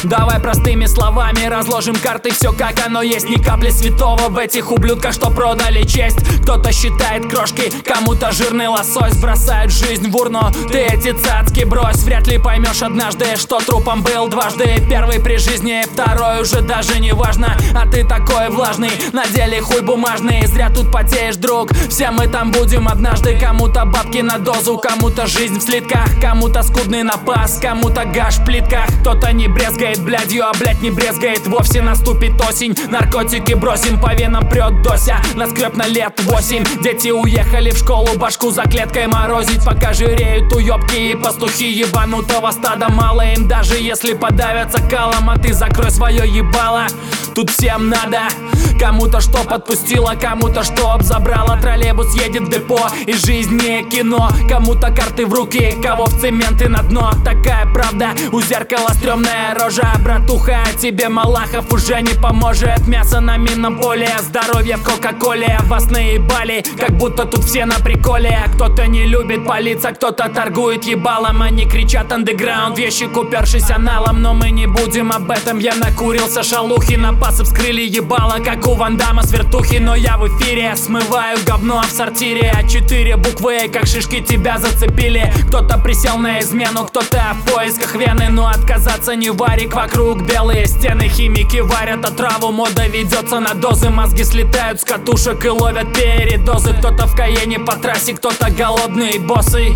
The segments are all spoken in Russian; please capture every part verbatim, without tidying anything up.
Давай простыми словами разложим карты, все как оно есть. Ни капли святого в этих ублюдках, что продали честь. Кто-то считает крошки, кому-то жирный лосось. Бросает жизнь в урну, ты эти цацки брось. Вряд ли поймешь однажды, что трупом был дважды. Первый при жизни, второй уже даже не важно. А ты такой влажный, на деле хуй бумажный. Зря тут потеешь, друг, все мы там будем однажды. Кому-то бабки на дозу, кому-то жизнь в слитках, кому-то скудный напас, кому-то гаш в плитках. Кто-то не брезгает блядью, а блядь не брезгает вовсе. Наступит осень, наркотики бросим, по венам прет дося. Наскреб на лет восемь, дети уехали в школу, башку за клеткой морозить. Пока жиреют уёбки и пастухи ебанутого стада. Мало им даже если подавятся калом, а ты закрой свое ебало. Тут всем надо, кому-то что подпустила, кому-то что забрала. Троллейбус едет в депо, и жизнь не кино. Кому-то карты в руки, кого в цемент и на дно. Такая правда, у зеркала стрёмная рожа. Братуха, тебе Малахов уже не поможет. Мясо на минном поле, здоровье в кока-коле. Вас наебали, как будто тут все на приколе. Кто-то не любит палиться, кто-то торгует ебалом. Они кричат андеграунд, вещи купершись аналом. Но мы не будем об этом, я накурился шалухи. Напасы вскрыли ебало, как у Ван Дамма с вертухи. Но я в эфире, смываю говно в сортире. А четыре буквы, как шишки, тебя зацепили. Кто-то присел на измену, кто-то в поисках вены. Но отказаться не варик, вокруг белые стены. Химики варят отраву, мода ведется на дозы. Мозги слетают с катушек и ловят передозы. Кто-то в Каене по трассе, кто-то голодные боссы.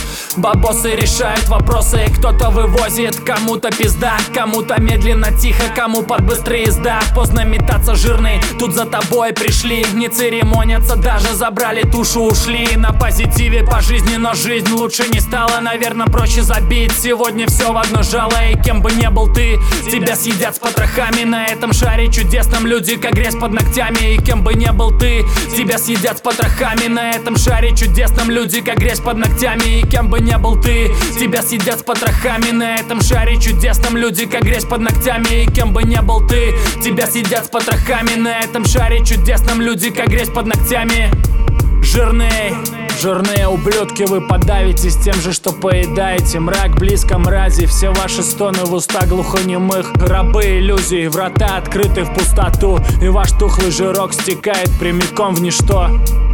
Бабосы решают вопросы, кто-то вывозит, кому-то пизда, кому-то медленно, тихо, кому под быстрый езда. Поздно метаться жирный, тут за тобой пришли. Не церемонятся, даже забрали тушу, ушли. На позитиве по жизни, но жизнь лучше не стала. Наверное, проще забить, сегодня все в одно жало. И кем бы не был ты, тебя съедят с потрохами. На этом шаре чудесном люди, как грязь под ногтями. И кем бы не был ты, тебя съедят с потрохами. На этом шаре чудесном люди, как грязь под ногтями. И кем бы не был ты, тебя съедят с потрохами. На этом шаре чудесном люди, как грязь под ногтями. И кем бы не был ты, тебя съедят с потрохами. На этом шаре чудесном люди, как грязь под ногтями. Жирные, жирные ублюдки, вы подавитесь тем же, что поедаете. Мрак близко мрази, все ваши стоны в уста глухонемых. Рабы иллюзий, врата открыты в пустоту. И ваш тухлый жирок стекает прямиком в ничто.